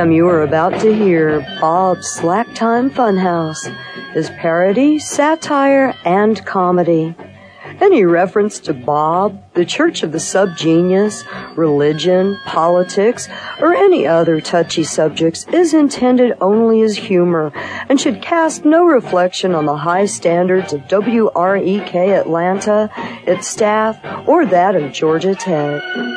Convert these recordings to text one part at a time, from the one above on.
program you are about to hear, Bob's Slack Time Funhouse, is parody, satire, and comedy. Any reference to Bob, the Church of the Subgenius, religion, politics, or any other touchy subjects is intended only as humor and should cast no reflection on the high standards of WREK Atlanta, its staff, or that of Georgia Tech.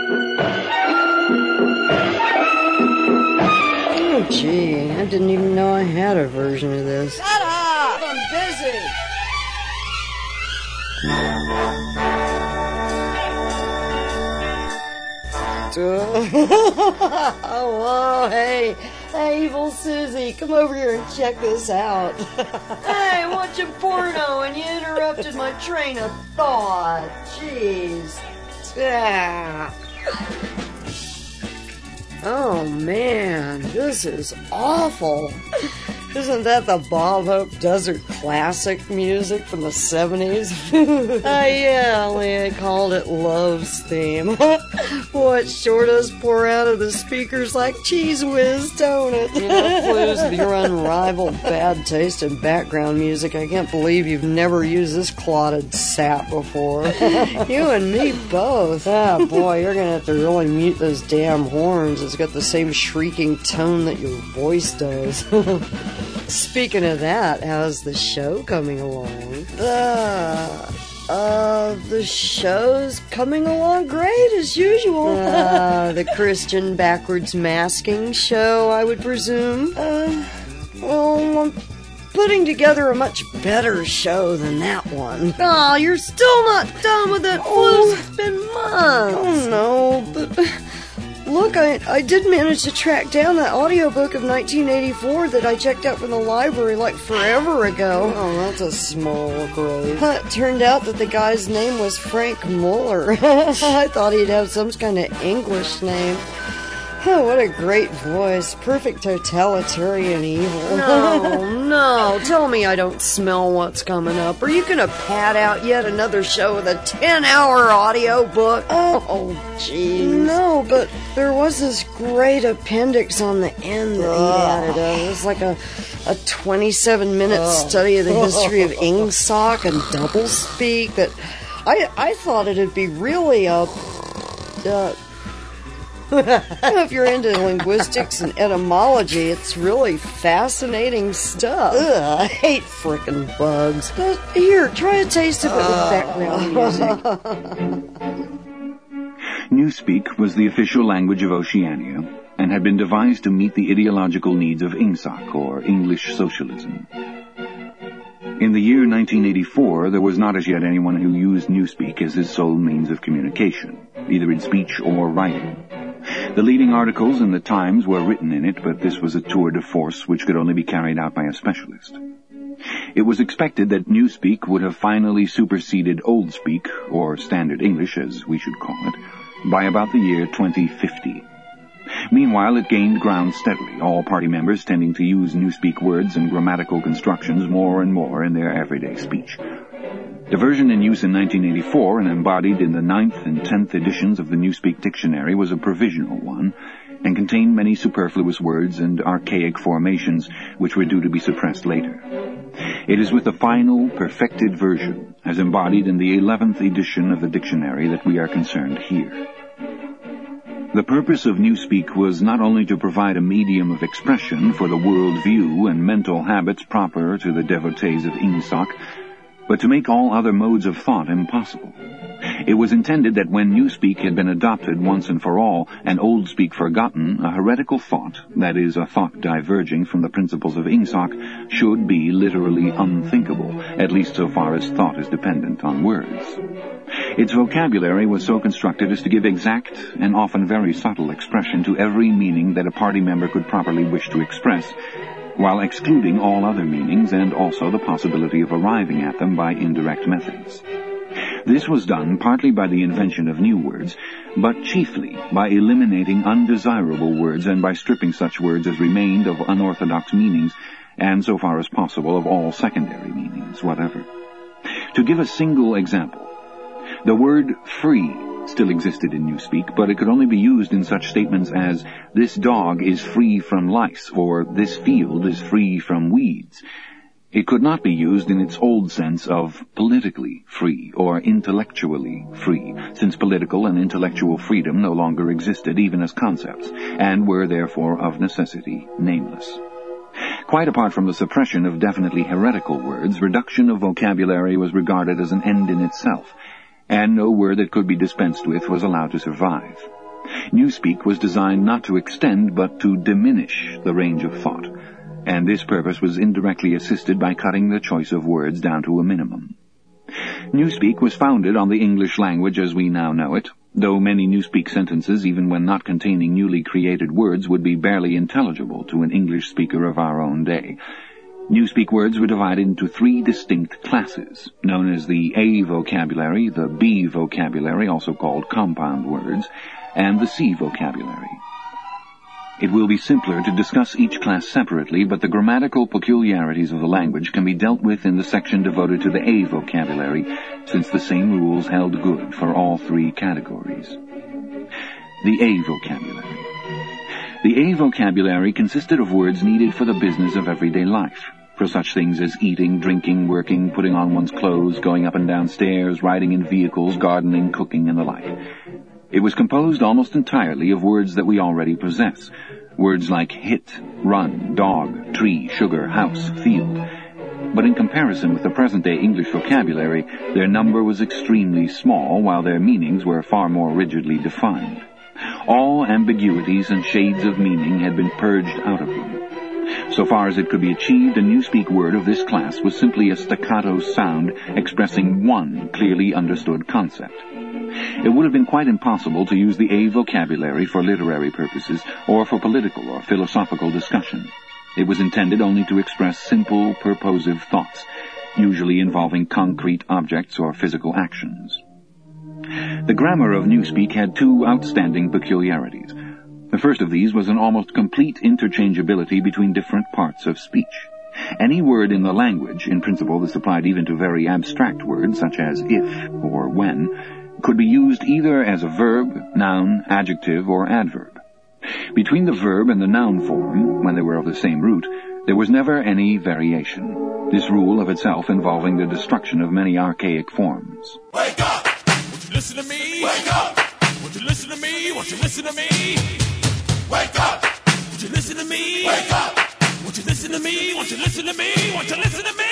Oh, gee, I didn't even know I had a version of this. Shut up! I'm busy! Oh, whoa, hey, evil Susie, come over here and check this out. Hey, watching porno and you interrupted my train of thought. Jeez. Ah. Oh, man, this is awful. Isn't that the Bob Hope Desert Classic music from the 70s? Yeah, only they called it Love's Theme. Boy, it sure does pour out of the speakers like Cheese Whiz, don't it? You know, Clues, with your unrivaled bad taste in background music, I can't believe you've never used this clotted sap before. You and me both. Ah, boy, you're gonna have to really mute those damn horns. It's got the same shrieking tone that your voice does. Speaking of that, how's the show coming along? The show's coming along great, as usual. The Christian backwards masking show, I would presume. Well, I'm putting together a much better show than that one. Oh, you're still not done with it. Oh, it's been months. Oh, no, but... Look, I did manage to track down that audiobook of 1984 that I checked out from the library like forever ago. Oh, that's a small grave. It turned out that the guy's name was Frank Muller. I thought he'd have some kind of English name. Oh, what a great voice. Perfect totalitarian evil. No, tell me I don't smell what's coming up. Are you gonna pad out yet another show with a 10-hour audiobook? Oh, jeez. No, but there was this great appendix on the end that he added. It was like a 27-minute study of the history of Ingsoc and doublespeak that I thought it'd be really if you're into linguistics and etymology, it's really fascinating stuff. Ugh, I hate frickin' bugs. But here, try a taste of it with background music. Newspeak was the official language of Oceania and had been devised to meet the ideological needs of Ingsoc, or English socialism. In the year 1984, there was not as yet anyone who used Newspeak as his sole means of communication, either in speech or writing. The leading articles in the Times were written in it, but this was a tour de force which could only be carried out by a specialist. It was expected that Newspeak would have finally superseded Oldspeak, or Standard English as we should call it, by about the year 2050. Meanwhile, it gained ground steadily, all party members tending to use Newspeak words and grammatical constructions more and more in their everyday speech. The version in use in 1984 and embodied in the 9th and 10th editions of the Newspeak Dictionary was a provisional one and contained many superfluous words and archaic formations which were due to be suppressed later. It is with the final, perfected version, as embodied in the 11th edition of the dictionary, that we are concerned here. The purpose of Newspeak was not only to provide a medium of expression for the world view and mental habits proper to the devotees of Ingsoc, but to make all other modes of thought impossible. It was intended that when Newspeak had been adopted once and for all, and Oldspeak forgotten, a heretical thought, that is, a thought diverging from the principles of Ingsoc, should be literally unthinkable, at least so far as thought is dependent on words. Its vocabulary was so constructed as to give exact and often very subtle expression to every meaning that a party member could properly wish to express, while excluding all other meanings and also the possibility of arriving at them by indirect methods. This was done partly by the invention of new words, but chiefly by eliminating undesirable words and by stripping such words as remained of unorthodox meanings, and so far as possible of all secondary meanings whatever. To give a single example, the word free still existed in Newspeak, but it could only be used in such statements as, "This dog is free from lice," or "This field is free from weeds." It could not be used in its old sense of politically free or intellectually free, since political and intellectual freedom no longer existed even as concepts, and were therefore of necessity nameless. Quite apart from the suppression of definitely heretical words, reduction of vocabulary was regarded as an end in itself, and no word that could be dispensed with was allowed to survive. Newspeak was designed not to extend but to diminish the range of thought, and this purpose was indirectly assisted by cutting the choice of words down to a minimum. Newspeak was founded on the English language as we now know it, though many Newspeak sentences, even when not containing newly created words, would be barely intelligible to an English speaker of our own day. Newspeak words were divided into 3 distinct classes, known as the A vocabulary, the B vocabulary, also called compound words, and the C vocabulary. It will be simpler to discuss each class separately, but the grammatical peculiarities of the language can be dealt with in the section devoted to the A vocabulary, since the same rules held good for all 3 categories. The A vocabulary. The A vocabulary consisted of words needed for the business of everyday life, for such things as eating, drinking, working, putting on one's clothes, going up and down stairs, riding in vehicles, gardening, cooking, and the like. It was composed almost entirely of words that we already possess, words like hit, run, dog, tree, sugar, house, field. But in comparison with the present-day English vocabulary, their number was extremely small, while their meanings were far more rigidly defined. All ambiguities and shades of meaning had been purged out of them. So far as it could be achieved, a Newspeak word of this class was simply a staccato sound expressing one clearly understood concept. It would have been quite impossible to use the A vocabulary for literary purposes or for political or philosophical discussion. It was intended only to express simple, purposive thoughts, usually involving concrete objects or physical actions. The grammar of Newspeak had 2 outstanding peculiarities. The first of these was an almost complete interchangeability between different parts of speech. Any word in the language, in principle this applied even to very abstract words such as if or when, could be used either as a verb, noun, adjective, or adverb. Between the verb and the noun form, when they were of the same root, there was never any variation, this rule of itself involving the destruction of many archaic forms. Wake up! Won't you listen to me? Wake up! Won't you listen to me? Won't you listen to me? Wake up! Won't you listen to me? Wake up! Won't you listen to me? Won't you listen to me? Won't you listen to me?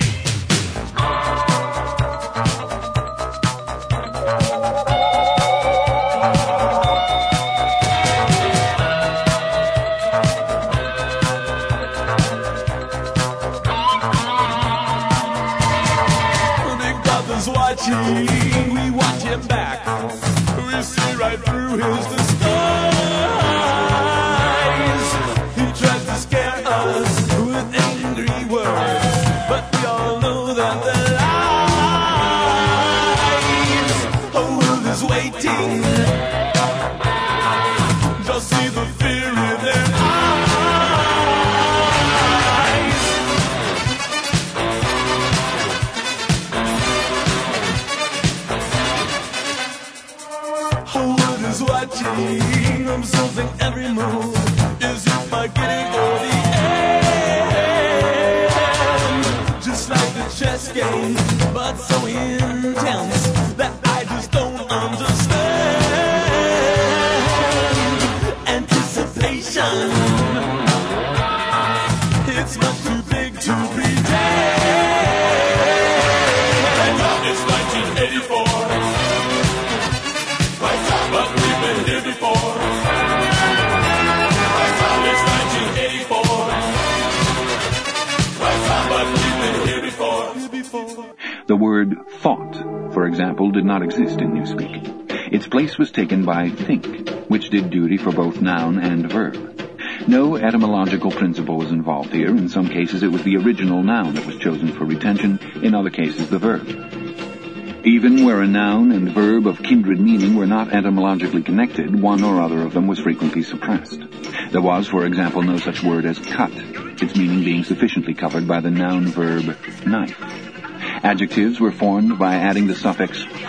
Watching, we watch him back. We see right through his disguise. He tries to scare us with angry words, but we all know that the lies. A world is waiting. Just see the fear in their eyes. Watching, observing every move. Is it beginning or the end? Just like the chess game, but so intense that I just don't understand. Anticipation, it's much too big to pretend. It's 1984. But we've been here before. It's 1984. But we've been here before. The word thought, for example, did not exist in Newspeak. Its place was taken by think, which did duty for both noun and verb. No etymological principle was involved here. In some cases it was the original noun that was chosen for retention, in other cases the verb. Even where a noun and verb of kindred meaning were not etymologically connected, one or other of them was frequently suppressed. There was, for example, no such word as cut, its meaning being sufficiently covered by the noun-verb knife. Adjectives were formed by adding the suffix full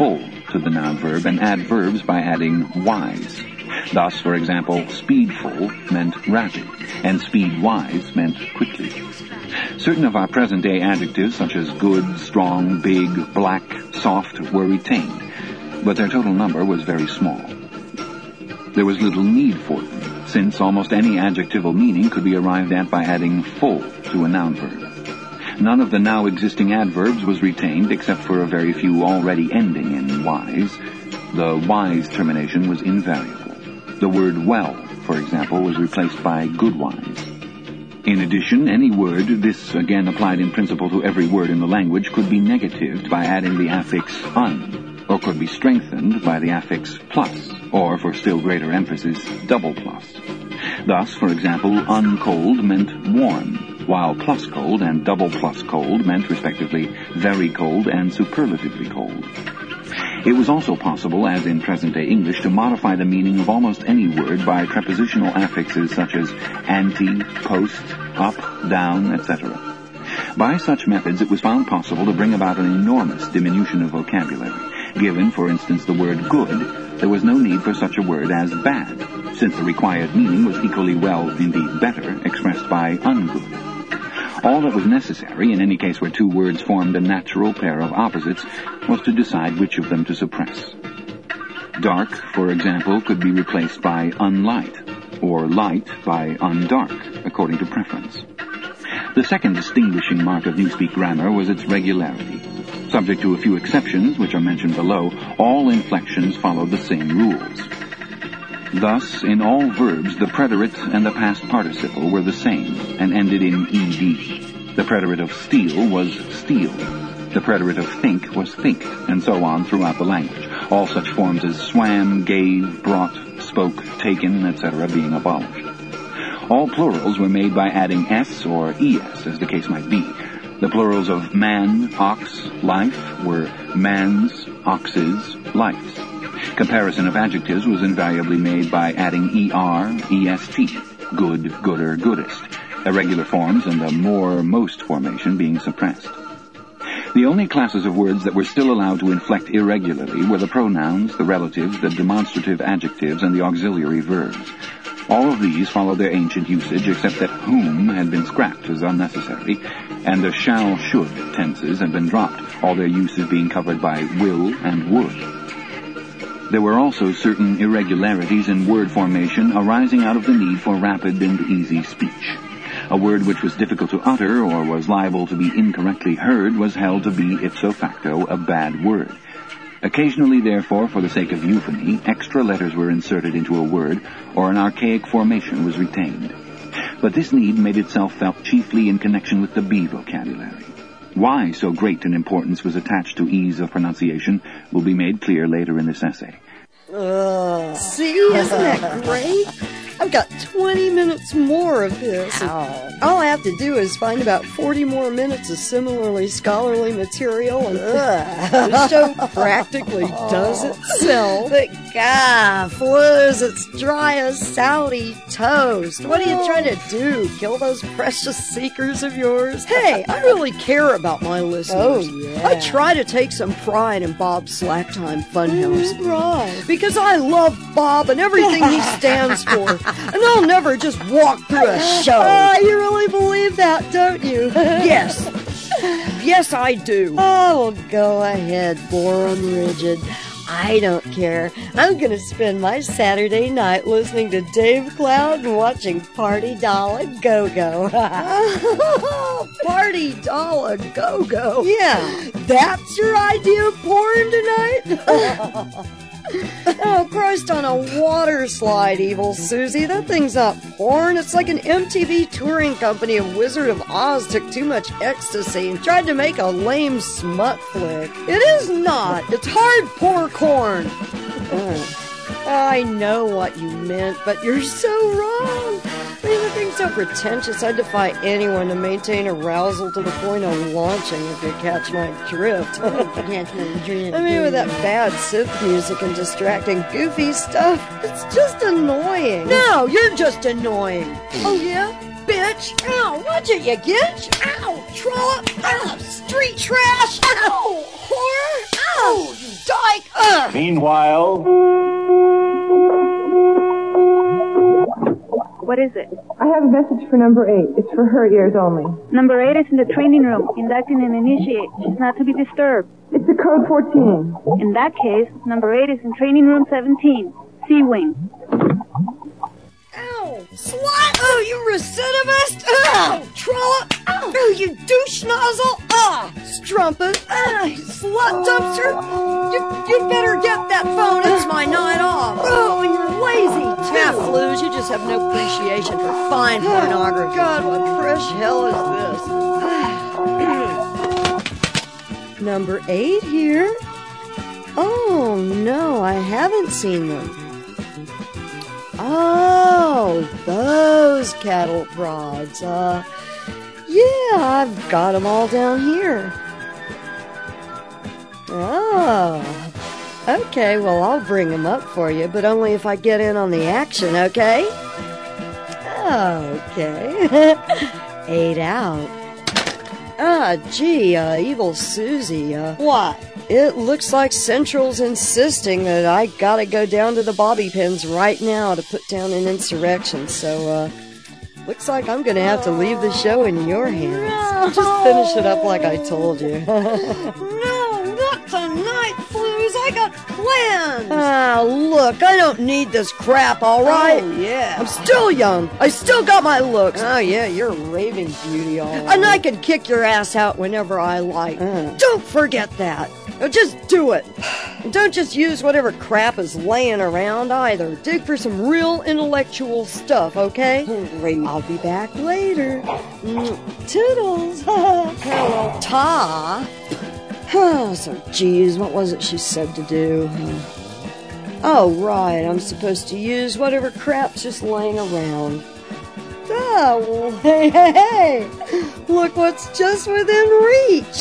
to the noun verb and add verbs by adding wise. Thus, for example, speedful meant rapid, and speed-wise meant quickly. Certain of our present-day adjectives, such as good, strong, big, black, soft, were retained, but their total number was very small. There was little need for them, since almost any adjectival meaning could be arrived at by adding full to a noun verb. None of the now existing adverbs was retained except for a very few already ending in wise. The wise termination was invariable. The word well, for example, was replaced by good-wise. In addition, any word, this again applied in principle to every word in the language, could be negatived by adding the affix un, or could be strengthened by the affix plus, or, for still greater emphasis, double plus. Thus, for example, uncold meant warm, while plus cold and double plus cold meant, respectively, very cold and superlatively cold. It was also possible, as in present-day English, to modify the meaning of almost any word by prepositional affixes such as ante, post, up, down, etc. By such methods, it was found possible to bring about an enormous diminution of vocabulary. Given, for instance, the word good, there was no need for such a word as bad, since the required meaning was equally well, indeed better, expressed by ungood. All that was necessary, in any case where two words formed a natural pair of opposites, was to decide which of them to suppress. Dark, for example, could be replaced by unlight, or light by undark, according to preference. The second distinguishing mark of Newspeak grammar was its regularity. Subject to a few exceptions, which are mentioned below, all inflections followed the same rules. Thus, in all verbs, the preterite and the past participle were the same and ended in ed. The preterite of steal was steal. The preterite of think was think, and so on throughout the language, all such forms as swam, gave, brought, spoke, taken, etc. being abolished. All plurals were made by adding s or es, as the case might be. The plurals of man, ox, life were mans, oxes, lives. Comparison of adjectives was invariably made by adding er, est, good, gooder, goodest, irregular forms and the more, most formation being suppressed. The only classes of words that were still allowed to inflect irregularly were the pronouns, the relatives, the demonstrative adjectives, and the auxiliary verbs. All of these followed their ancient usage, except that whom had been scrapped as unnecessary, and the shall, should tenses had been dropped, all their uses being covered by will and would. There were also certain irregularities in word formation arising out of the need for rapid and easy speech. A word which was difficult to utter or was liable to be incorrectly heard was held to be ipso facto a bad word. Occasionally, therefore, for the sake of euphony, extra letters were inserted into a word, or an archaic formation was retained. But this need made itself felt chiefly in connection with the B vocabulary. Why so great an importance was attached to ease of pronunciation will be made clear later in this essay. See, isn't that great? I've got 20 minutes more of this. All I have to do is find about 40 more minutes of similarly scholarly material, and the show practically does itself. But God, Fluz, it's dry as Saudi toast. What are you trying to do? Kill those precious seekers of yours? Hey, I really care about my listeners. Oh, yeah. I try to take some pride in Bob's Slacktime Funhouse. Right. Because I love Bob and everything he stands for. And I'll never just walk through a show. You really believe that, don't you? Yes. Yes, I do. Oh, well, go ahead, Borum Rigid. I don't care. I'm going to spend my Saturday night listening to Dave Cloud and watching Party Doll a Go-Go. Party Doll a Go-Go? Yeah. That's your idea of porn tonight? Oh, Christ on a water slide, Evil Susie. That thing's not porn. It's like an MTV touring company of Wizard of Oz took too much ecstasy and tried to make a lame smut flick. It is not. It's hardcore corn. I know what you meant, but you're so wrong. I mean, the thing's so pretentious, I defy anyone to maintain arousal to the point of launching, if you catch my drift. I mean, with that bad synth music and distracting goofy stuff, it's just annoying. No, you're just annoying. Oh, yeah? Bitch! Ow! Watch it, you gitch! Ow! Trollop! Ow! Street trash! Ow! Whore! Ow! You dyke! Meanwhile... What is it? I have a message for number 8. It's for her ears only. Number 8 is in the training room, inducting and initiate. She's not to be disturbed. It's the code 14. In that case, number 8 is in training room 17, C-wing. Ow! Slut! Oh, you recidivist! Oh, trollop! Oh, you douche nozzle! Ah! Strumpet! Ah, slut dumpster! You better get that phone. It's my night off. Oh, and you're lazy, too. Yeah, Flues, you just have no appreciation for fine pornography. God, what fresh hell is this? Number 8 here? Oh, no, I haven't seen them. Oh, those cattle prods. Yeah, I've got them all down here. Oh, okay, well, I'll bring them up for you, but only if I get in on the action, okay? Okay. 8 out. Gee, evil Susie, what? It looks like Central's insisting that I gotta go down to the bobby pins right now to put down an insurrection, so, looks like I'm gonna have to leave the show in your hands. Just finish it up like I told you. No, not tonight, Flues. I got plans. Look, I don't need this crap, all right? Oh, yeah. I'm still young. I still got my looks. Oh, yeah, you're a raving beauty, all right. And I can kick your ass out whenever I like. Don't forget that. Now just do it. And don't just use whatever crap is laying around either. Dig for some real intellectual stuff, okay? Great. I'll be back later. Toodles. Hello, Ta. So, geez, what was it she said to do? Oh, right, I'm supposed to use whatever crap's just laying around. Oh, well, hey, look what's just within reach.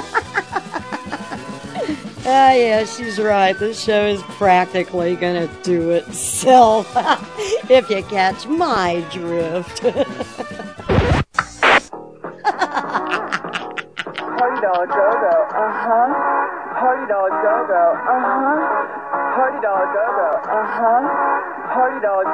Yeah, she's right. This show is practically gonna do itself, if you catch my drift. Party dollar go-go, Party dollar go-go, Party dollar go-go, Party dollar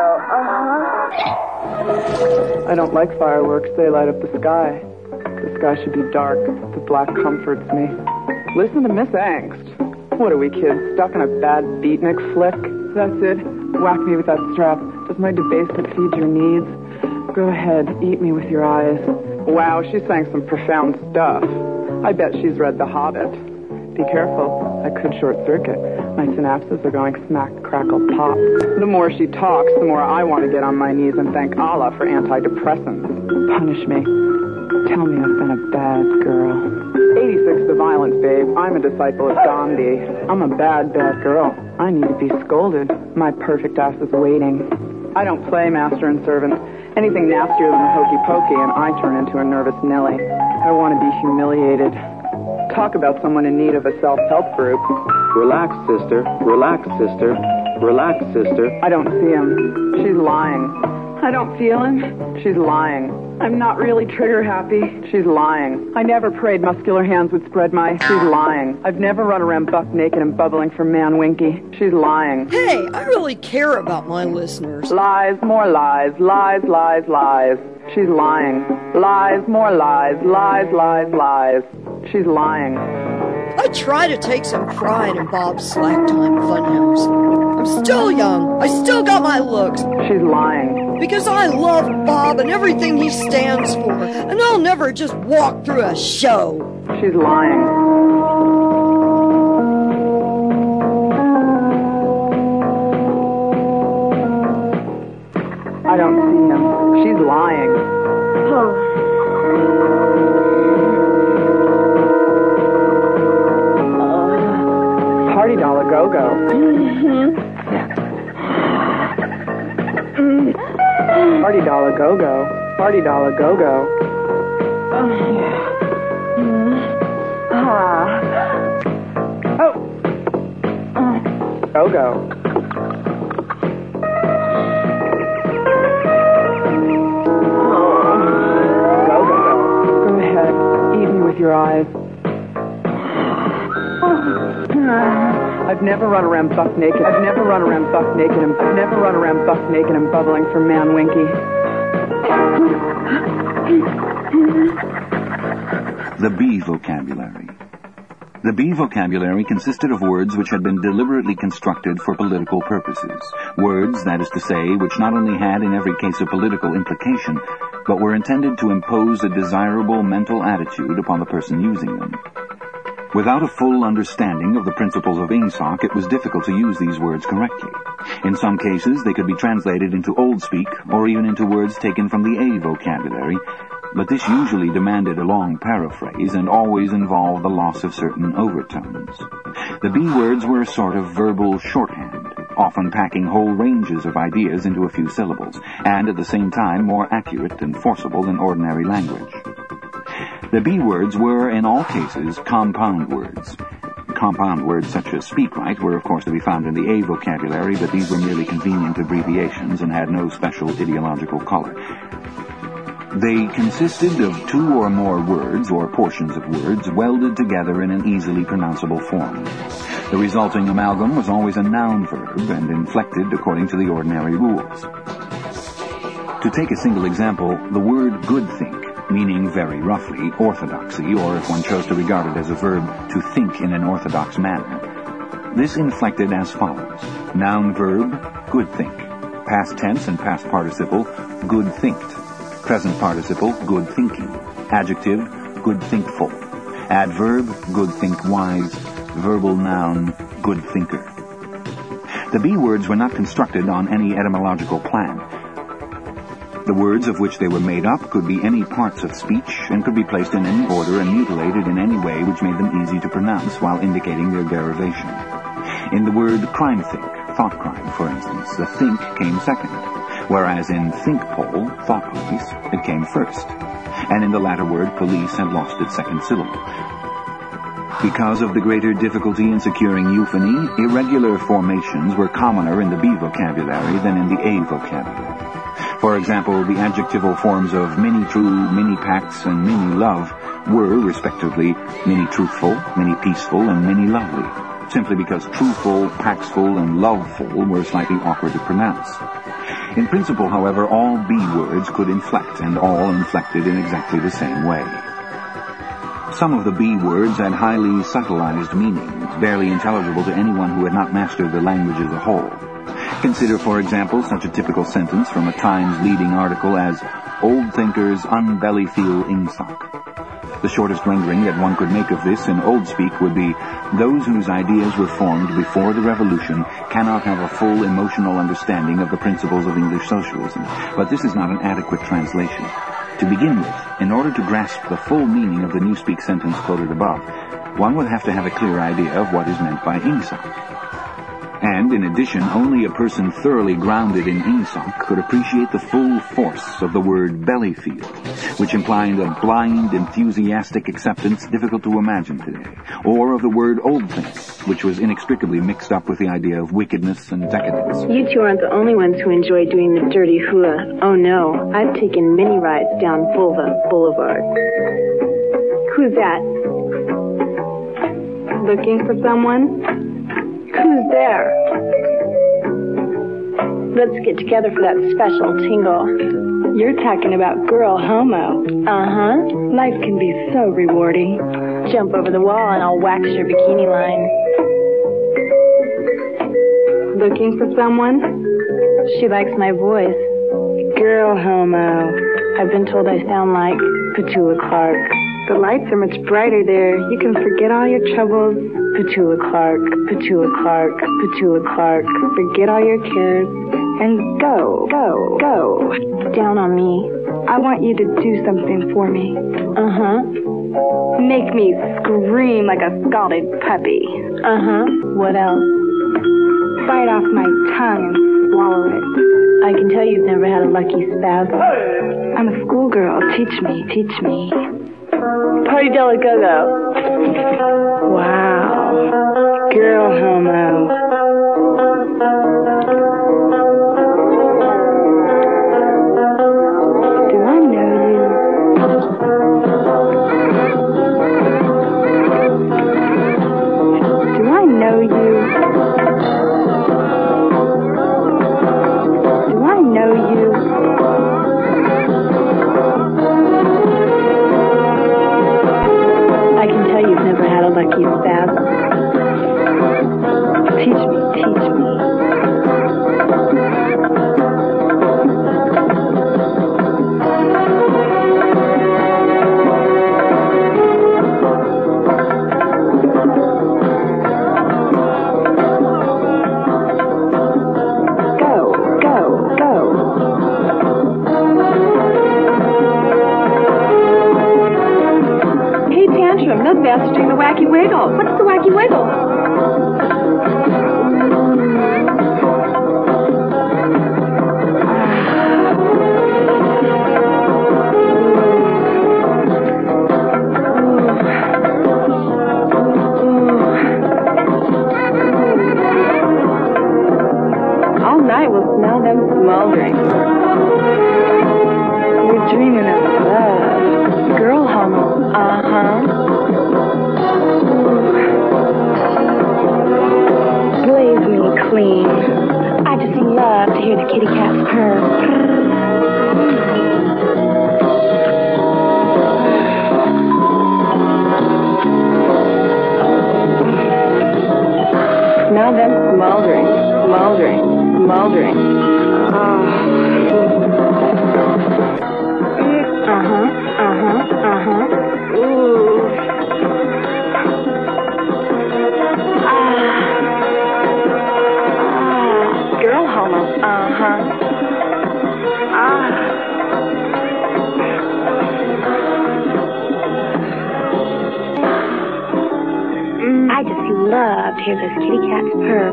go-go, I don't like fireworks. They light up the sky. The sky should be dark. The black comforts me. Listen to Miss Angst. What are we kids, stuck in a bad beatnik flick? That's it. Whack me with that strap. Does my debasement feed your needs? Go ahead, eat me with your eyes. Wow, she's saying some profound stuff. I bet she's read The Hobbit. Be careful. I could short circuit. My synapses are going smack, crackle, pop. The more she talks, the more I want to get on my knees and thank Allah for antidepressants. Punish me. Tell me I've been a bad girl. 86 to violence, babe. I'm a disciple of Gandhi. I'm a bad girl. I need to be scolded. My perfect ass is waiting. I don't play master and servant. Anything nastier than a hokey pokey, and I turn into a nervous Nelly. I want to be humiliated. Talk about someone in need of a self-help group. Relax, sister. Relax, sister. Relax, sister. I don't see him. She's lying. I don't feel him. She's lying. I'm not really trigger happy. She's lying. I never prayed muscular hands would spread my... She's lying. I've never run around buck naked and bubbling for man winky. She's lying. Hey, I really care about my listeners. Lies, more lies, lies, lies, lies. She's lying. Lies, more lies, lies, lies, lies. She's lying. I try to take some pride in Bob's Slack Time Funhouse. I'm still young. I still got my looks. She's lying. Because I love Bob and everything he stands for. And I'll never just walk through a show. She's lying. I don't see him. She's lying. Party dollar go-go. Party dollar go-go. Party dollar go-go. Oh. Go-go. Go-go. Go ahead. Eat me with your eyes. I've never run around buck naked. I've never run around buck naked. I've never run around buck naked and bubbling for Man Winky. The B vocabulary. The B vocabulary consisted of words which had been deliberately constructed for political purposes. Words, that is to say, which not only had in every case a political implication, but were intended to impose a desirable mental attitude upon the person using them. Without a full understanding of the principles of Ingsoc, it was difficult to use these words correctly. In some cases, they could be translated into Old Speak, or even into words taken from the A vocabulary, but this usually demanded a long paraphrase and always involved the loss of certain overtones. The B words were a sort of verbal shorthand, often packing whole ranges of ideas into a few syllables, and at the same time more accurate and forcible than ordinary language. The B words were, in all cases, compound words. Compound words such as speak right were, of course, to be found in the A vocabulary, but these were merely convenient abbreviations and had no special ideological color. They consisted of two or more words or portions of words welded together in an easily pronounceable form. The resulting amalgam was always a noun verb and inflected according to the ordinary rules. To take a single example, the word good think, meaning very roughly orthodoxy, or if one chose to regard it as a verb, to think in an orthodox manner. This inflected as follows: noun verb, good think; past tense and past participle, good thinked; present participle, good thinking; adjective, good thinkful; adverb, good think wise; verbal noun, good thinker. The B words were not constructed on any etymological plan. The words of which they were made up could be any parts of speech and could be placed in any order and mutilated in any way which made them easy to pronounce while indicating their derivation. In the word crime think, thought crime, for instance, the think came second, whereas in think pole, thought police, it came first, and in the latter word police had lost its second syllable. Because of the greater difficulty in securing euphony, irregular formations were commoner in the B vocabulary than in the A vocabulary. For example, the adjectival forms of many-true, many-pacts, and many-love were, respectively, many-truthful, many-peaceful, and many-lovely, simply because truthful, paxful, and loveful were slightly awkward to pronounce. In principle, however, all B words could inflect, and all inflected in exactly the same way. Some of the B words had highly subtilized meanings, barely intelligible to anyone who had not mastered the language as a whole. Consider, for example, such a typical sentence from a Times leading article as, "Old thinkers unbellyfeel Ingsoc." The shortest rendering that one could make of this in Old Speak would be, "Those whose ideas were formed before the Revolution cannot have a full emotional understanding of the principles of English socialism." But this is not an adequate translation. To begin with, in order to grasp the full meaning of the Newspeak sentence quoted above, one would have to have a clear idea of what is meant by Ingsoc. And, in addition, only a person thoroughly grounded in Ingsoc could appreciate the full force of the word bellyfeel, which implied a blind, enthusiastic acceptance difficult to imagine today, or of the word old think, which was inextricably mixed up with the idea of wickedness and decadence. You two aren't the only ones who enjoy doing the dirty hula. Oh no, I've taken many rides down Vulva Boulevard. Who's that? Looking for someone? Who's there? Let's get together for that special tingle. You're talking about girl homo. Uh-huh. Life can be so rewarding. Jump over the wall and I'll wax your bikini line. Looking for someone? She likes my voice. Girl homo. I've been told I sound like Petula Clark. The lights are much brighter there. You can forget all your troubles. Petula Clark, Petula Clark, Petula Clark. Forget all your cares and go, go, go. Down on me. I want you to do something for me. Uh-huh. Make me scream like a scalded puppy. Uh-huh. What else? Bite off my tongue and swallow it. I can tell you've never had a lucky spasm. I'm a schoolgirl. Teach me, teach me. Party Della Go-Go. Wow. Girl homo. Do I know you? Do I know you? quirky spasm. Teach me. Those bastards doing the wacky wiggle. What's the wacky wiggle? All night we'll smell them smoldering. We're dreaming of love. Girl homo. Blaze me clean. I just love to hear the kitty cats purr. Smell them smoldering. Girl homo. I just love to hear those kitty cats purr.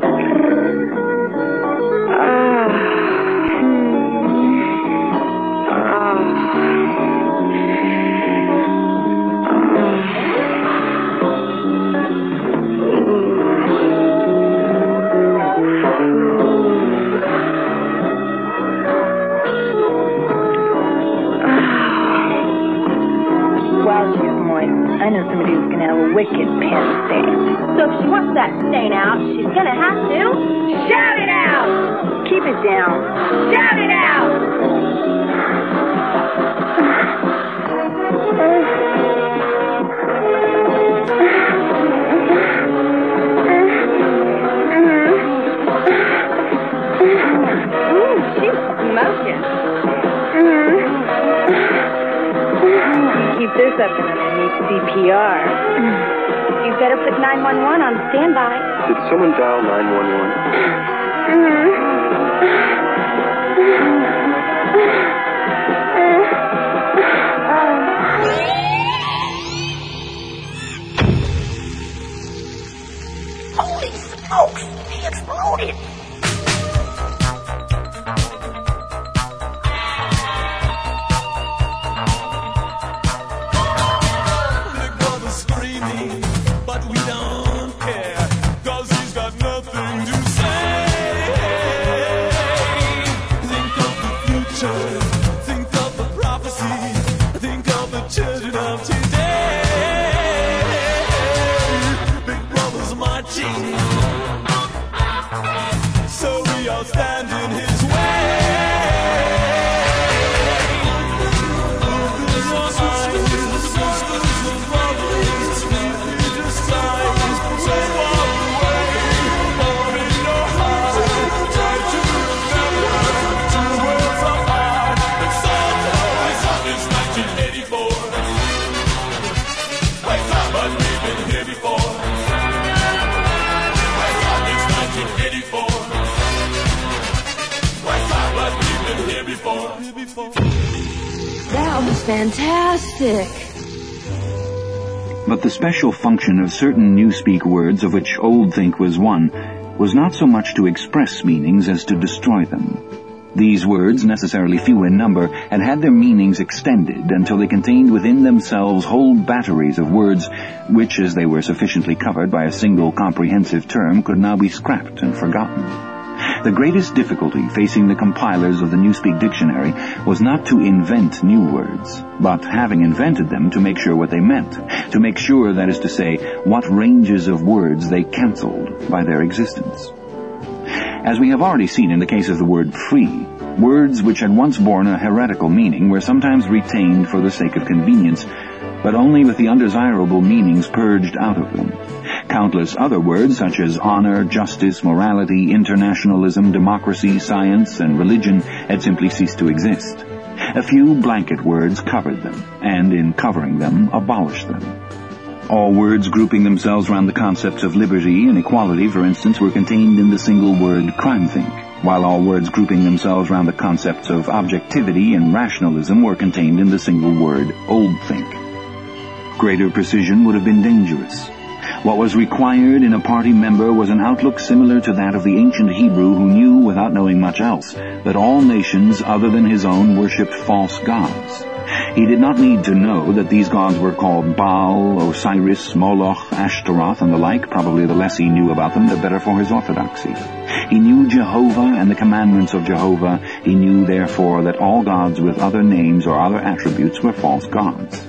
I know somebody who's going to have a wicked pen stain. So if she wants that stain out, she's going to have to shout it out. Keep it down. Shout it out. Ooh, she's smoking. Keep this up and underneath CPR. You better put 911 on standby. Did someone dial 911? Holy smokes! He exploded! That was fantastic. But the special function of certain Newspeak words, of which Old Think was one, was not so much to express meanings as to destroy them. These words, necessarily few in number, had their meanings extended until they contained within themselves whole batteries of words which, as they were sufficiently covered by a single comprehensive term, could now be scrapped and forgotten. The greatest difficulty facing the compilers of the Newspeak Dictionary was not to invent new words, but, having invented them, to make sure what they meant, to make sure, that is to say, what ranges of words they cancelled by their existence. As we have already seen in the case of the word free, words which had once borne a heretical meaning were sometimes retained for the sake of convenience, but only with the undesirable meanings purged out of them. Countless other words such as honor, justice, morality, internationalism, democracy, science, and religion had simply ceased to exist. A few blanket words covered them, and in covering them, abolished them. All words grouping themselves around the concepts of liberty and equality, for instance, were contained in the single word crime-think, while all words grouping themselves around the concepts of objectivity and rationalism were contained in the single word old-think. Greater precision would have been dangerous. What was required in a party member was an outlook similar to that of the ancient Hebrew who knew, without knowing much else, that all nations other than his own worshipped false gods. He did not need to know that these gods were called Baal, Osiris, Moloch, Ashtaroth, and the like. Probably the less he knew about them, the better for his orthodoxy. He knew Jehovah and the commandments of Jehovah. He knew, therefore, that all gods with other names or other attributes were false gods.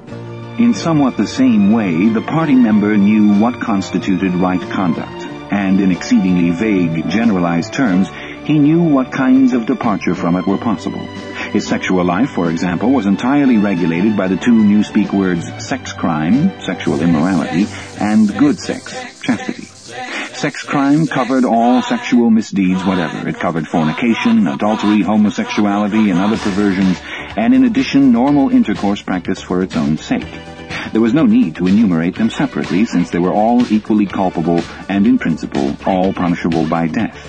In somewhat the same way, the party member knew what constituted right conduct, and in exceedingly vague, generalized terms, he knew what kinds of departure from it were possible. His sexual life, for example, was entirely regulated by the two newspeak words sex crime, sexual immorality, and good sex, chastity. Sex crime covered all sexual misdeeds whatever. It covered fornication, adultery, homosexuality, and other perversions, and in addition normal intercourse practiced for its own sake. There was no need to enumerate them separately, since they were all equally culpable and, in principle, all punishable by death.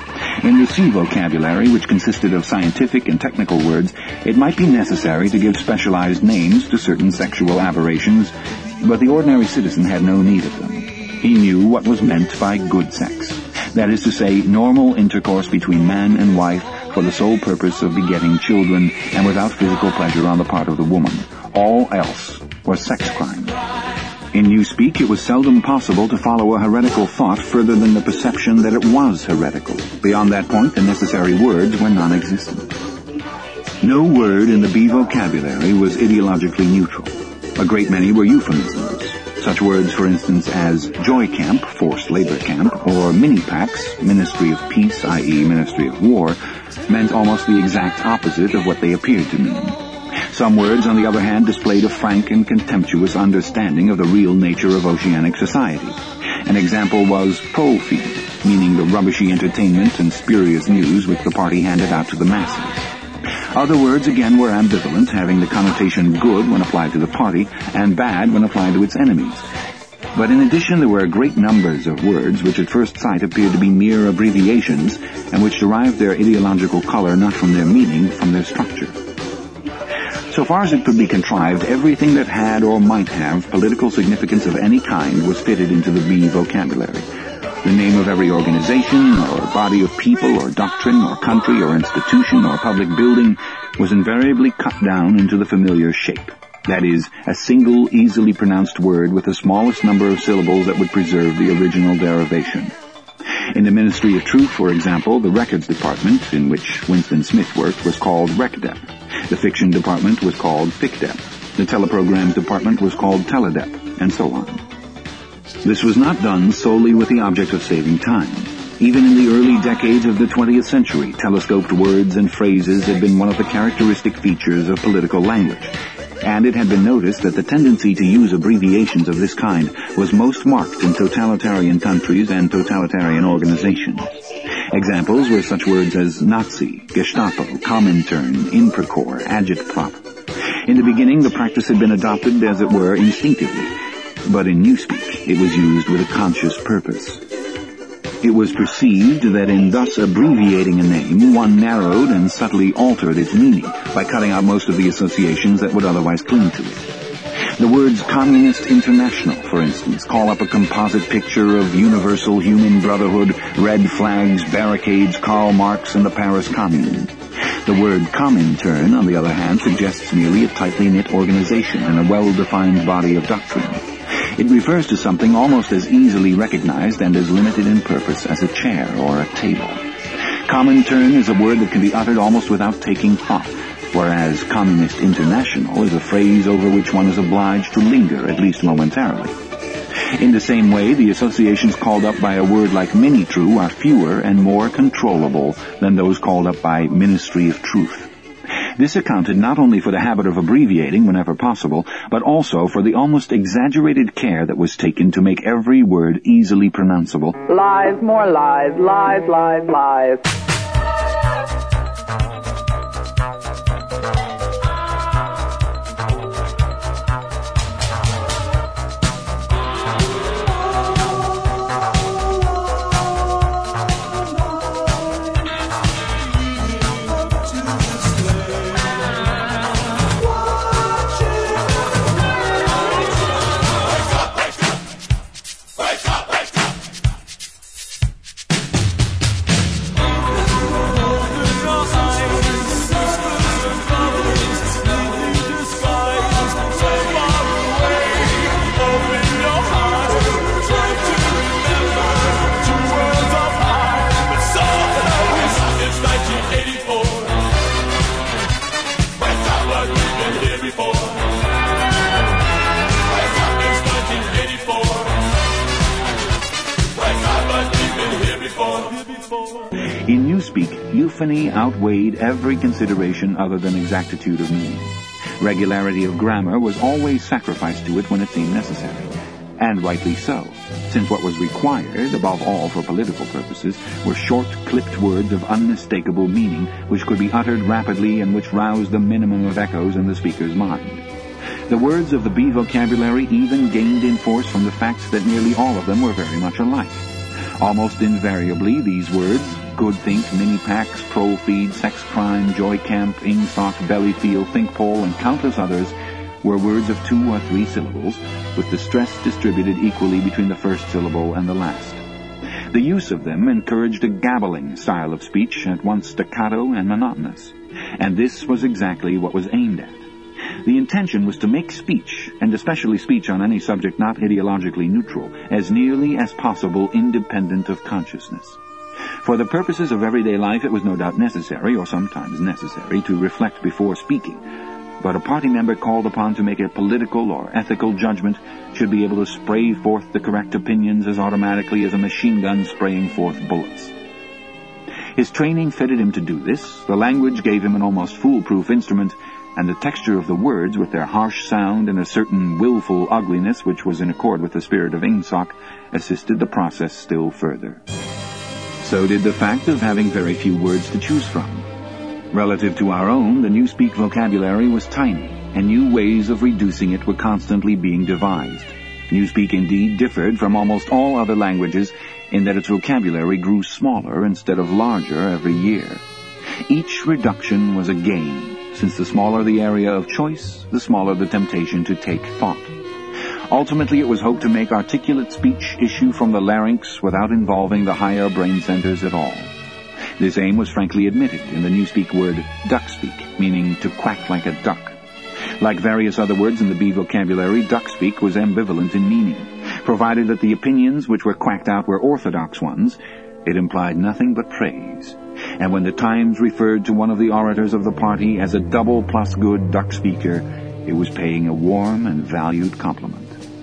In the C vocabulary, which consisted of scientific and technical words, it might be necessary to give specialized names to certain sexual aberrations, but the ordinary citizen had no need of them. He knew what was meant by good sex. That is to say, normal intercourse between man and wife for the sole purpose of begetting children and without physical pleasure on the part of the woman. All else was sex crime. In Newspeak, it was seldom possible to follow a heretical thought further than the perception that it was heretical. Beyond that point, the necessary words were non-existent. No word in the B vocabulary was ideologically neutral. A great many were euphemisms. Such words, for instance, as joy camp, forced labor camp, or mini-pax, ministry of peace, i.e. ministry of war, meant almost the exact opposite of what they appeared to mean. Some words, on the other hand, displayed a frank and contemptuous understanding of the real nature of oceanic society. An example was profi, meaning the rubbishy entertainment and spurious news which the party handed out to the masses. Other words, again, were ambivalent, having the connotation good when applied to the party and bad when applied to its enemies. But in addition, there were great numbers of words which at first sight appeared to be mere abbreviations and which derived their ideological color not from their meaning, but from their structure. So far as it could be contrived, everything that had or might have political significance of any kind was fitted into the B vocabulary. The name of every organization, or body of people, or doctrine, or country, or institution, or public building was invariably cut down into the familiar shape. That is, a single, easily pronounced word with the smallest number of syllables that would preserve the original derivation. In the Ministry of Truth, for example, the records department, in which Winston Smith worked, was called RecDep. The fiction department was called FicDep. The teleprograms department was called Teledep, and so on. This was not done solely with the object of saving time. Even in the early decades of the 20th century, telescoped words and phrases had been one of the characteristic features of political language, and it had been noticed that the tendency to use abbreviations of this kind was most marked in totalitarian countries and totalitarian organizations. Examples were such words as Nazi, Gestapo, Comintern, Inprocor, Agitprop. In the beginning, the practice had been adopted, as it were, instinctively, but in Newspeak, it was used with a conscious purpose. It was perceived that in thus abbreviating a name, one narrowed and subtly altered its meaning by cutting out most of the associations that would otherwise cling to it. The words Communist International, for instance, call up a composite picture of universal human brotherhood, red flags, barricades, Karl Marx, and the Paris Commune. The word Comintern, on the other hand, suggests merely a tightly knit organization and a well-defined body of doctrine. It refers to something almost as easily recognized and as limited in purpose as a chair or a table. Comintern is a word that can be uttered almost without taking thought, whereas Communist International is a phrase over which one is obliged to linger, at least momentarily. In the same way, the associations called up by a word like Minitrue are fewer and more controllable than those called up by Ministry of Truth. This accounted not only for the habit of abbreviating whenever possible, but also for the almost exaggerated care that was taken to make every word easily pronounceable. Lies, more lies, lies, lies, lies. In Newspeak, euphony outweighed every consideration other than exactitude of meaning. Regularity of grammar was always sacrificed to it when it seemed necessary, and rightly so, since what was required, above all for political purposes, were short, clipped words of unmistakable meaning, which could be uttered rapidly and which roused the minimum of echoes in the speaker's mind. The words of the B vocabulary even gained in force from the fact that nearly all of them were very much alike. Almost invariably, these words, good think, mini-packs, pro-feed, sex crime, joy camp, ingsoc, belly feel, think pole, and countless others, were words of 2 or 3 syllables, with the stress distributed equally between the first syllable and the last. The use of them encouraged a gabbling style of speech, at once staccato and monotonous, and this was exactly what was aimed at. The intention was to make speech, and especially speech on any subject not ideologically neutral, as nearly as possible independent of consciousness. For the purposes of everyday life, it was no doubt necessary, or sometimes necessary, to reflect before speaking, but a party member called upon to make a political or ethical judgment should be able to spray forth the correct opinions as automatically as a machine gun spraying forth bullets. His training fitted him to do this, the language gave him an almost foolproof instrument, and the texture of the words, with their harsh sound and a certain willful ugliness which was in accord with the spirit of Ingsoc, assisted the process still further. So did the fact of having very few words to choose from. Relative to our own, the Newspeak vocabulary was tiny, and new ways of reducing it were constantly being devised. Newspeak indeed differed from almost all other languages in that its vocabulary grew smaller instead of larger every year. Each reduction was a gain, since the smaller the area of choice, the smaller the temptation to take thought. Ultimately, it was hoped to make articulate speech issue from the larynx without involving the higher brain centers at all. This aim was frankly admitted in the Newspeak word duckspeak, meaning to quack like a duck. Like various other words in the B vocabulary, duckspeak was ambivalent in meaning. Provided that the opinions which were quacked out were orthodox ones, it implied nothing but praise. And when the Times referred to one of the orators of the party as a double plus good duck speaker, it was paying a warm and valued compliment.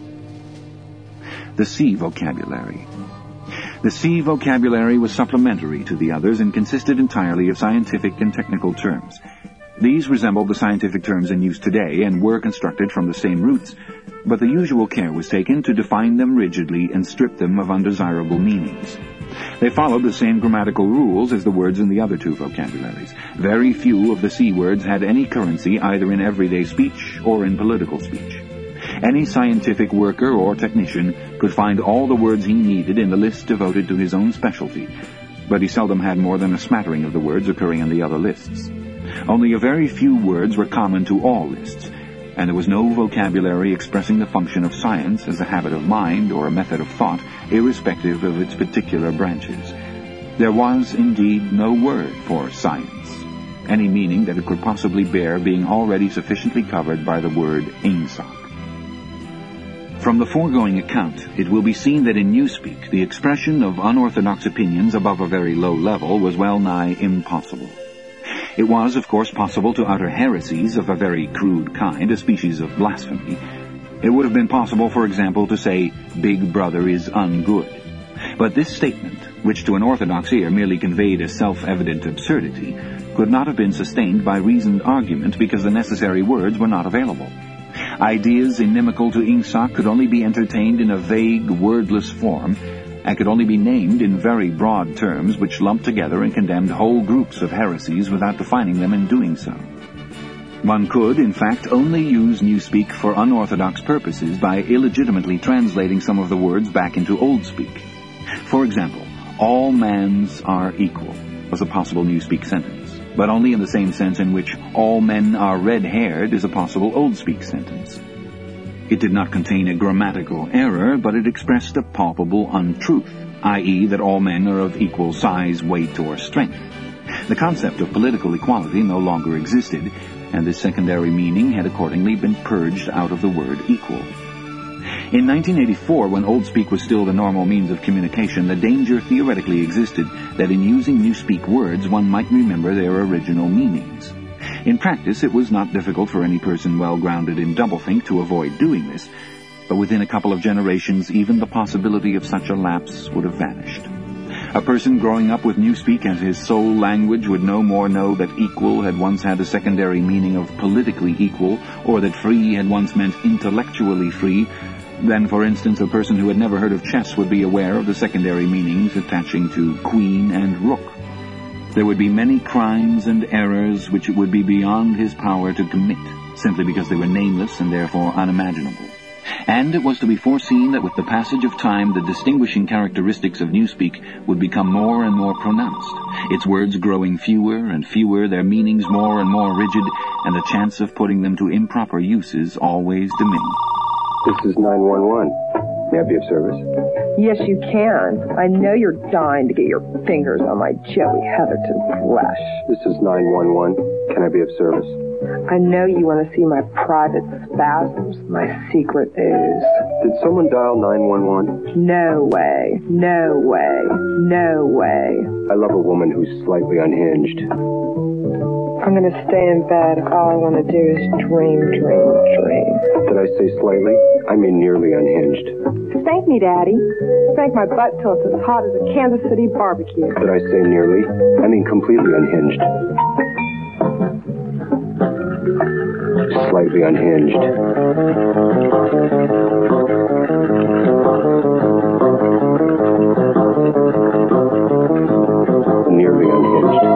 The C vocabulary. The C vocabulary was supplementary to the others and consisted entirely of scientific and technical terms. These resembled the scientific terms in use today and were constructed from the same roots, but the usual care was taken to define them rigidly and strip them of undesirable meanings. They followed the same grammatical rules as the words in the other 2 vocabularies. Very few of the C words had any currency either in everyday speech or in political speech. Any scientific worker or technician could find all the words he needed in the list devoted to his own specialty, but he seldom had more than a smattering of the words occurring in the other lists. Only a very few words were common to all lists, and there was no vocabulary expressing the function of science as a habit of mind or a method of thought, irrespective of its particular branches. There was, indeed, no word for science, any meaning that it could possibly bear being already sufficiently covered by the word Ingsoc. From the foregoing account, it will be seen that in Newspeak, the expression of unorthodox opinions above a very low level was well nigh impossible. It was, of course, possible to utter heresies of a very crude kind, a species of blasphemy. It would have been possible, for example, to say, Big Brother is ungood. But this statement, which to an orthodox ear merely conveyed a self-evident absurdity, could not have been sustained by reasoned argument because the necessary words were not available. Ideas inimical to Ingsoc could only be entertained in a vague, wordless form, and could only be named in very broad terms which lumped together and condemned whole groups of heresies without defining them in doing so. One could, in fact, only use Newspeak for unorthodox purposes by illegitimately translating some of the words back into Old Speak. For example, all mans are equal was a possible Newspeak sentence, but only in the same sense in which all men are red-haired is a possible Old Speak sentence. It did not contain a grammatical error, but it expressed a palpable untruth, i.e. that all men are of equal size, weight, or strength. The concept of political equality no longer existed, and this secondary meaning had accordingly been purged out of the word equal. In 1984, when Old Speak was still the normal means of communication, the danger theoretically existed that in using Newspeak words one might remember their original meanings. In practice, it was not difficult for any person well-grounded in doublethink to avoid doing this, but within a couple of generations, even the possibility of such a lapse would have vanished. A person growing up with Newspeak as his sole language would no more know that equal had once had a secondary meaning of politically equal, or that free had once meant intellectually free, than, for instance, a person who had never heard of chess would be aware of the secondary meanings attaching to queen and rook. There would be many crimes and errors which it would be beyond his power to commit, simply because they were nameless and therefore unimaginable. And it was to be foreseen that with the passage of time the distinguishing characteristics of Newspeak would become more and more pronounced, its words growing fewer and fewer, their meanings more and more rigid, and the chance of putting them to improper uses always diminished. This is 911. May I be of service? Yes, you can. I know you're dying to get your fingers on my Joey Heatherton flesh. This is 911. Can I be of service? I know you want to see my private spasms, my secret ooze. Did someone dial 911? No way. No way. No way. I love a woman who's slightly unhinged. I'm going to stay in bed if all I want to do is dream. Did I say slightly? I mean nearly unhinged. Spank me, Daddy. Spank my butt till it's as hot as a Kansas City barbecue. Did I say nearly? I mean completely unhinged. Slightly unhinged. Nearly unhinged.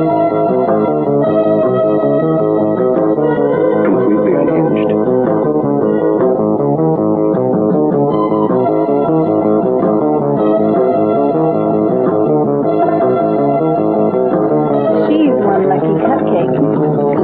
Completely unhinged. She's one lucky cupcake.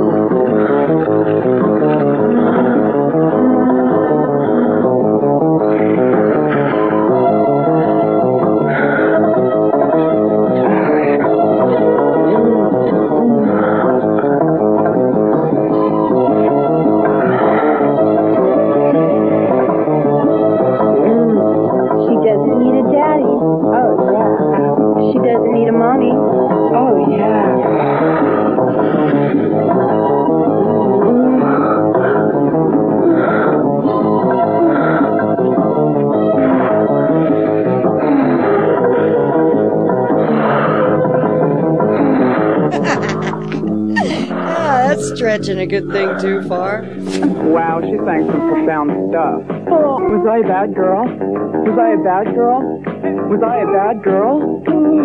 Stretching a good thing too far. Wow, she's saying some profound stuff. Was I a bad girl? Was I a bad girl? Was I a bad girl?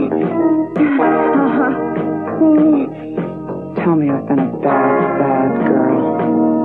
Tell me I've been a bad girl.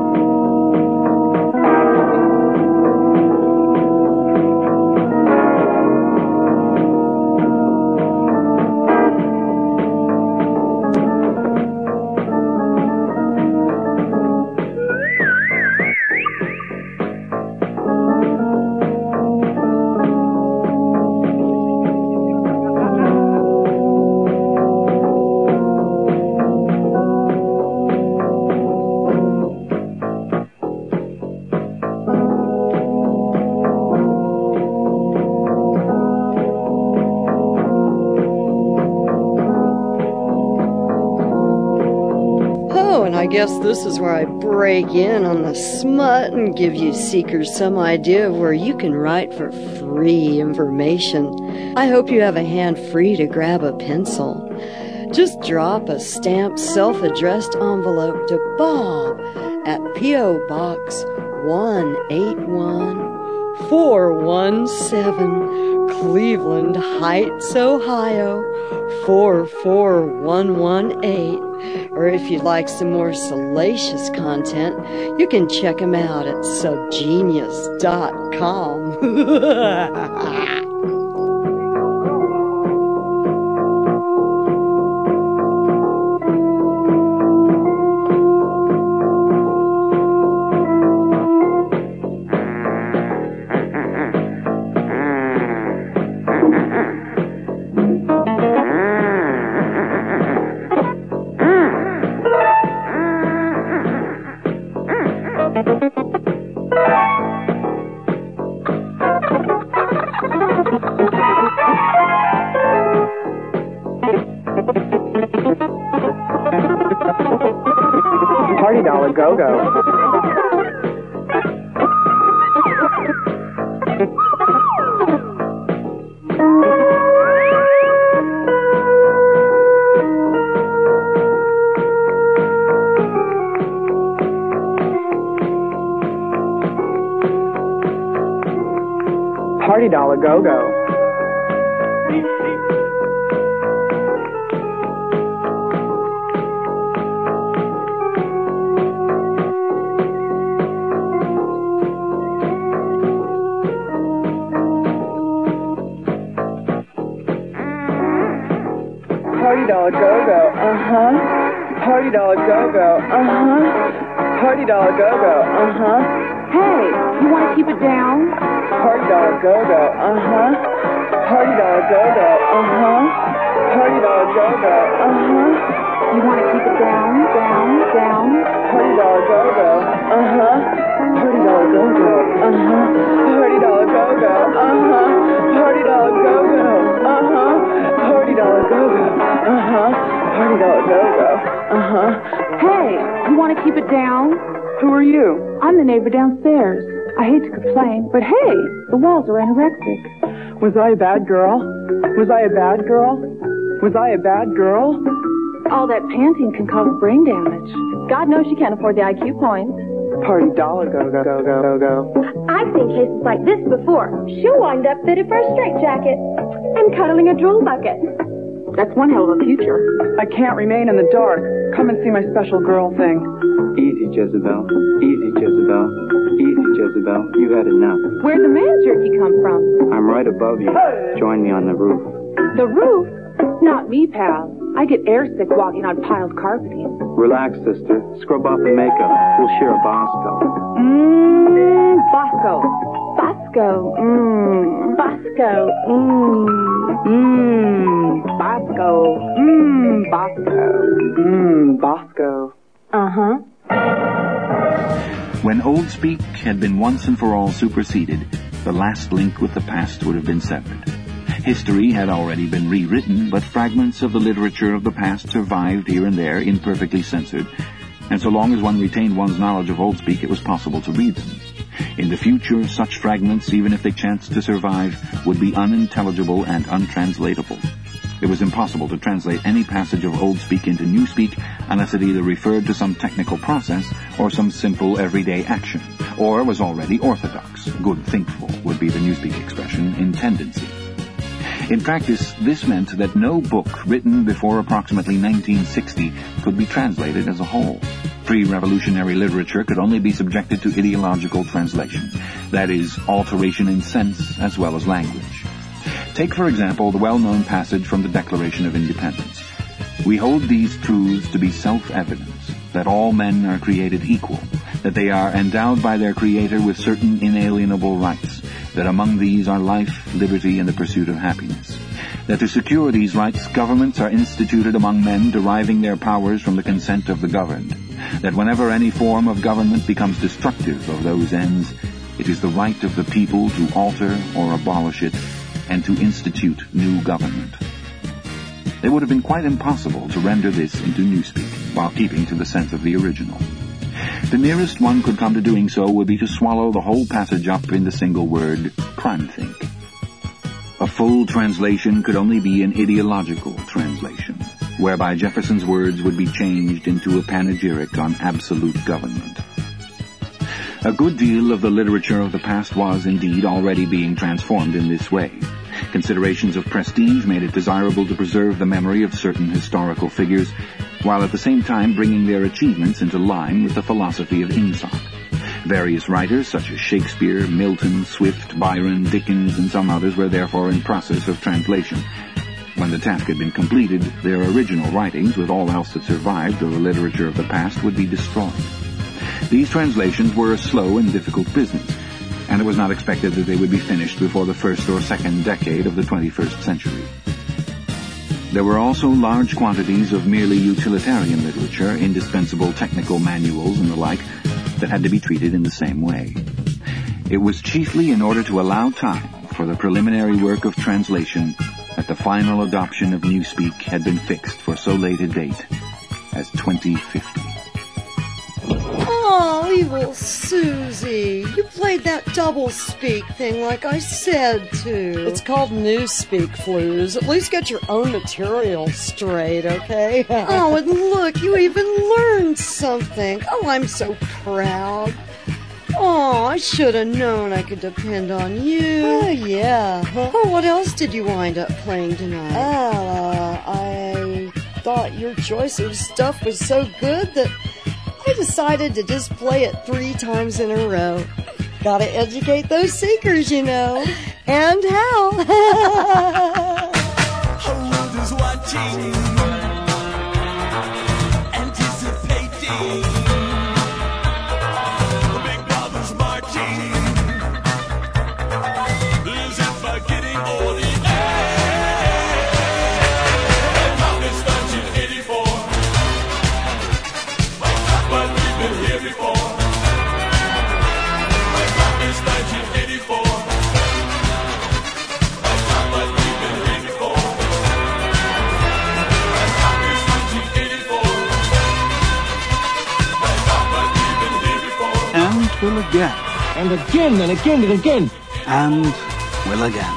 I guess this is where I break in on the smut and give you seekers some idea of where you can write for free information. I hope you have a hand free to grab a pencil. Just drop a stamped self-addressed envelope to Bob at P.O. Box 181-417, Cleveland Heights, Ohio 44118. Or if you'd like some more salacious content, you can check him out at subgenius.com. Party Dollar Go-Go. Party Dollar Go-Go. Party Dollar Go-Go, uh-huh. Party Dollar Go-Go, uh-huh. Party Dollar Go-Go, uh-huh. Hey, you want to keep it down? Party Dollar Go-Go, uh-huh. Party Dollar Go-Go, uh-huh. Party Dollar Go-Go, uh-huh. You want to keep it down, down, down? Party Dollar Go-Go, uh-huh. Party Dollar Go-Go, uh-huh. Party Dollar Go-Go, uh-huh. Party Dollar Go-Go, uh-huh. Party Dollar Go-Go, uh-huh. Party Dollar Go-Go, uh-huh. Hey, you want to keep it down? Who are you? I'm the neighbor downstairs. I hate to complain, but hey, the walls are anorexic. Was I a bad girl? Was I a bad girl? Was I a bad girl? All that panting can cause brain damage. God knows she can't afford the IQ points. Party Dollar Go-Go, Go-Go, Go-Go. I've seen cases like this before. She'll wind up fitted for a straitjacket and cuddling a drool bucket. That's one hell of a future. I can't remain in the dark. Come and see my special girl thing. Easy, Jezebel. Easy, Jezebel. Easy, Jezebel. You had enough. Where'd the man jerky come from? I'm right above you. Join me on the roof. The roof? Not me, pal. I get airsick walking on piled carpeting. Relax, sister. Scrub off the makeup. We'll share a Bosco. Bosco. Bosco. Bosco. Bosco. Bosco. Bosco. Uh-huh. When Old Speak had been once and for all superseded, the last link with the past would have been severed. History had already been rewritten, but fragments of the literature of the past survived here and there, imperfectly censored, and so long as one retained one's knowledge of Old Speak, it was possible to read them. In the future, such fragments, even if they chanced to survive, would be unintelligible and untranslatable. It was impossible to translate any passage of Old Speak into New Speak unless it either referred to some technical process or some simple everyday action, or was already orthodox. Good thinkful would be the New Speak expression in tendency. In practice, this meant that no book written before approximately 1960 could be translated as a whole. Pre-revolutionary literature could only be subjected to ideological translation, that is, alteration in sense as well as language. Take, for example, the well-known passage from the Declaration of Independence. We hold these truths to be self-evident, that all men are created equal, that they are endowed by their Creator with certain inalienable rights, that among these are life, liberty, and the pursuit of happiness. That to secure these rights, governments are instituted among men deriving their powers from the consent of the governed. That whenever any form of government becomes destructive of those ends, it is the right of the people to alter or abolish it and to institute new government. It would have been quite impossible to render this into Newspeak while keeping to the sense of the original. The nearest one could come to doing so would be to swallow the whole passage up in the single word, crime think. A full translation could only be an ideological translation, whereby Jefferson's words would be changed into a panegyric on absolute government. A good deal of the literature of the past was, indeed, already being transformed in this way. Considerations of prestige made it desirable to preserve the memory of certain historical figures, while at the same time bringing their achievements into line with the philosophy of Ingsoc. Various writers, such as Shakespeare, Milton, Swift, Byron, Dickens, and some others, were therefore in process of translation. When the task had been completed, their original writings, with all else that survived of the literature of the past, would be destroyed. These translations were a slow and difficult business, and it was not expected that they would be finished before the first or second decade of the 21st century. There were also large quantities of merely utilitarian literature, indispensable technical manuals and the like, that had to be treated in the same way. It was chiefly in order to allow time for the preliminary work of translation that the final adoption of Newspeak had been fixed for so late a date as 2050. Oh, evil Susie. You played that double-speak thing like I said to. It's called Newspeak, Flues. At least get your own material straight, okay? Oh, and look, you even learned something. Oh, I'm so proud. Oh, I should have known I could depend on you. Oh, yeah. Oh, what else did you wind up playing tonight? I thought your choice of stuff was so good that I decided to just play it 3 times in a row. Gotta educate those seekers, you know. And how? Who's watching, anticipating, big brothers marching, as if I'm getting all the air. It's 1984, but we've been here before. It's 1984, but we've been here before. It's 1984, but we've been here before. And will again. And again, and again, and again. And will again.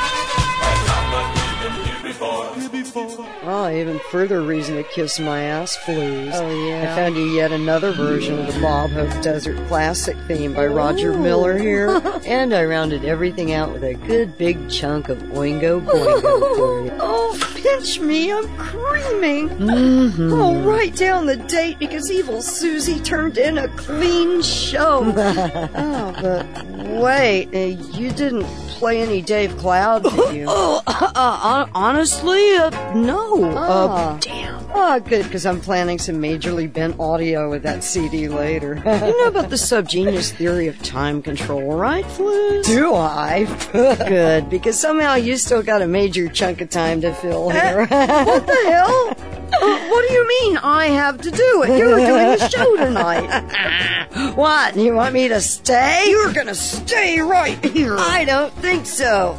Oh, even further reason to kiss my ass, Flues. Oh, yeah. I found you yet another version of the Bob Hope Desert Classic theme by Roger Miller here. And I rounded everything out with a good big chunk of Oingo Boingo for you. Oh, pinch me, I'm creaming. Mm-hmm. Oh, write down the date because evil Susie turned in a clean show. Oh, but wait, you didn't play any Dave Cloud, did you? Honestly, no. Damn. Oh, good, because I'm planning some majorly bent audio with that CD later. You know about the subgenius theory of time control, right, Flues? Do I? Good, because somehow you still got a major chunk of time to fill here. What the hell? What do you mean I have to do it? You're doing the show tonight. What? You want me to stay? You're gonna stay right here. I don't think so.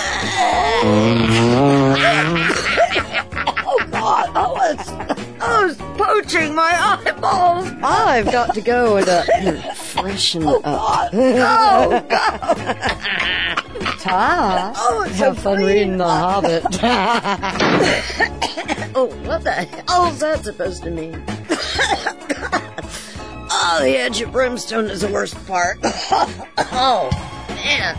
Oh, God. Oh, it's poaching my eyeballs. I've got to go and freshen up. God. Oh, God. Ta. Oh, it's Have so fun free. reading The Hobbit. Oh, what the hell is that supposed to mean? Oh, the edge of brimstone is the worst part. Oh, man.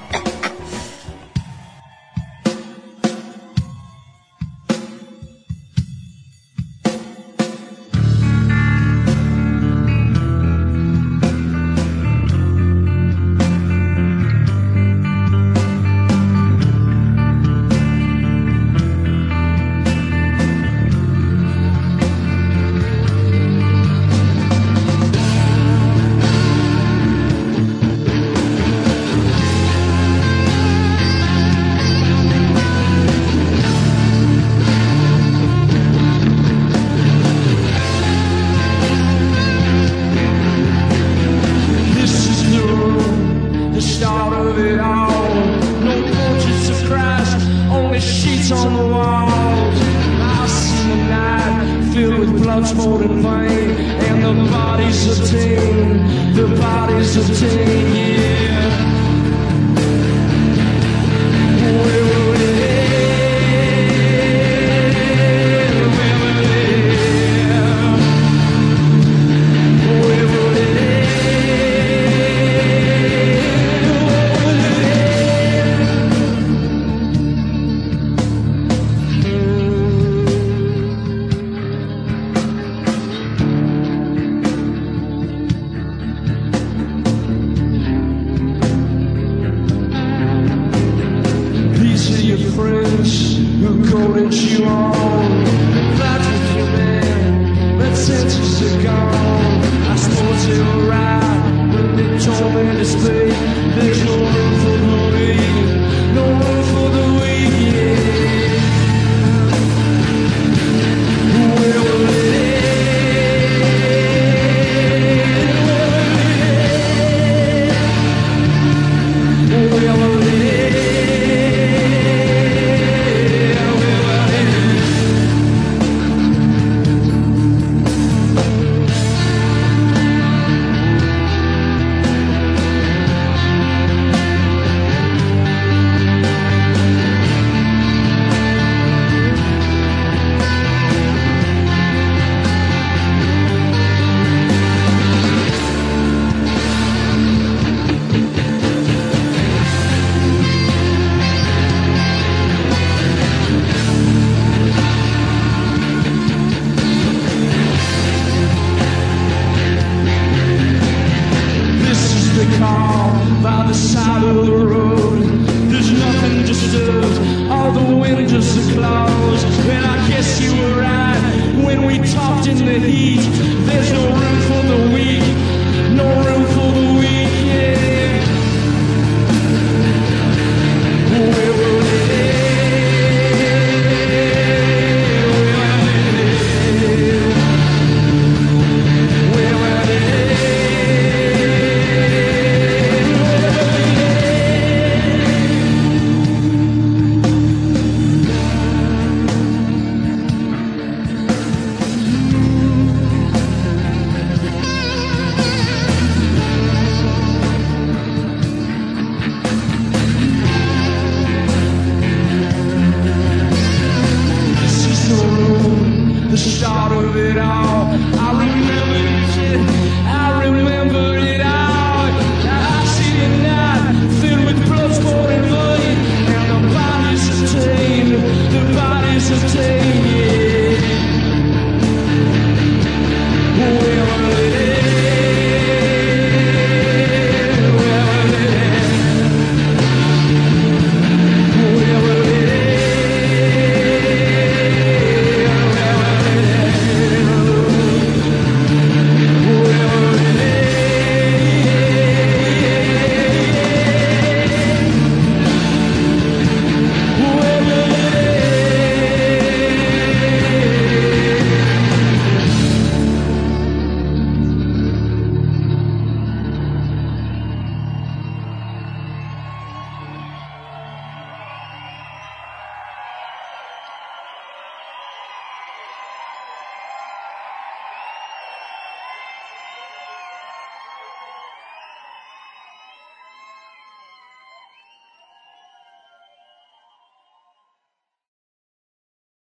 Blood, and pain, and the bodies of 10, yeah.